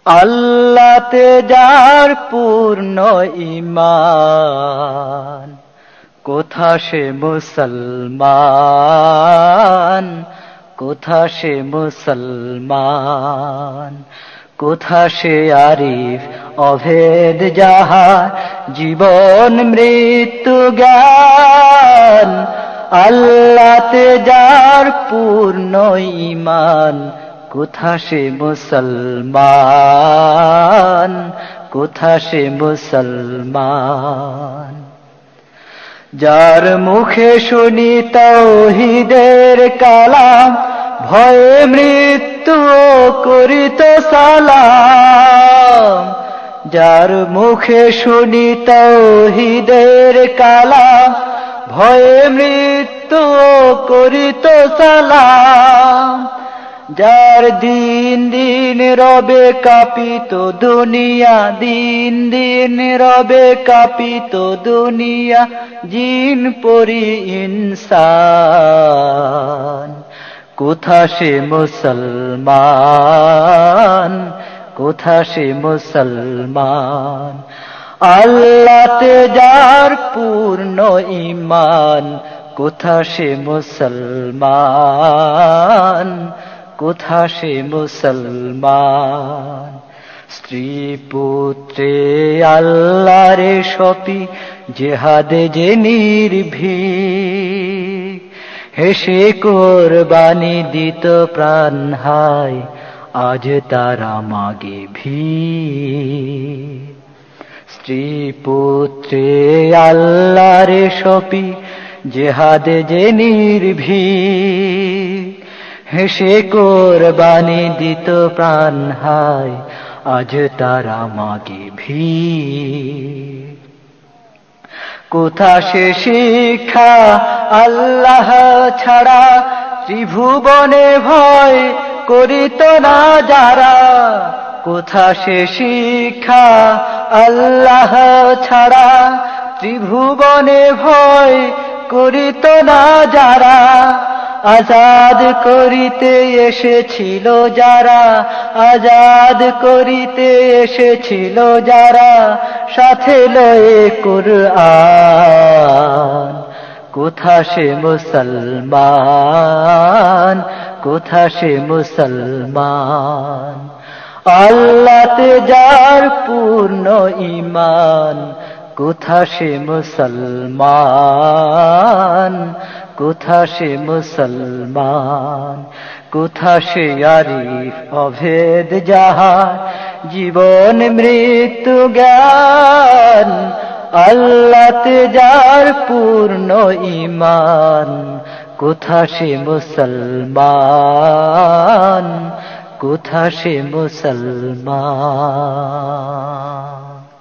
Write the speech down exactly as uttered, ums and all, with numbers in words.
আল্লাহতে যার পূর্ণ ঈমান, কোথা সে মুসলমান, কোথা সে মুসলমান, কোথা সে আরিফ অভেদ যাহার জীবন মৃত্যু জ্ঞান। আল্লাহতে যার পূর্ণ ঈমান, কোথা সে মুসলমান, কোথা সে মুসলমান। যার মুখে শুনি তাওহীদের কালাম, ভয়ে মৃত্যু করিত সালাম। যার মুখে শুনি তাওহীদের কালাম, ভয়ে মৃত্যু করিত সালাম। যার দিন দিন রবে কাঁপিত দুনিয়া, দিন দিন রবে কাঁপিত দুনিয়া, জিন পরি ইনসান। কোথা সে মুসলমান, কোথা সে মুসলমান। আল্লাহতে যার পূর্ণ ঈমান, কোথা সে মুসলমান, কোথা সে মুসলমান। স্ত্রী পুত্রে আল্লাহরে সপি জেহাদে যে নির্ভীক, হেসে কোরবানি দিত প্রাণ হায়, আজ তারা মাগে ভিক। স্ত্রী পুত্রে আল্লাহরে সপি জেহাদে যে নির্ভীক, হেসে কোরবানি দিত প্রাণ হায়, আজ তারা মাগে ভিক। কোথা সে শিক্ষা আল্লাহ ছাড়া, ত্রিভুবনে ভয় করিত না যারা। কোথা সে শিক্ষা আল্লাহ ছাড়া, ত্রিভুবনে ভয় করিত না যারা। আজাদ করিতে এসেছিল যারা, আজাদ করিতে এসেছিল যারা, সাথে লয়ে কুরআন। কোথা সে মুসলমান, কোথা সে মুসলমান। আল্লাহতে যার পূর্ণ ঈমান, কোথা সে মুসলমান, কোথা সে মুসলমান। কোথা সে আরিফ অভেদ যাহার জীবন মৃত্যু জ্ঞান। আল্লাহতে যার পূর্ণ ঈমান, কোথা সে মুসলমান, কোথা সে মুসলমান।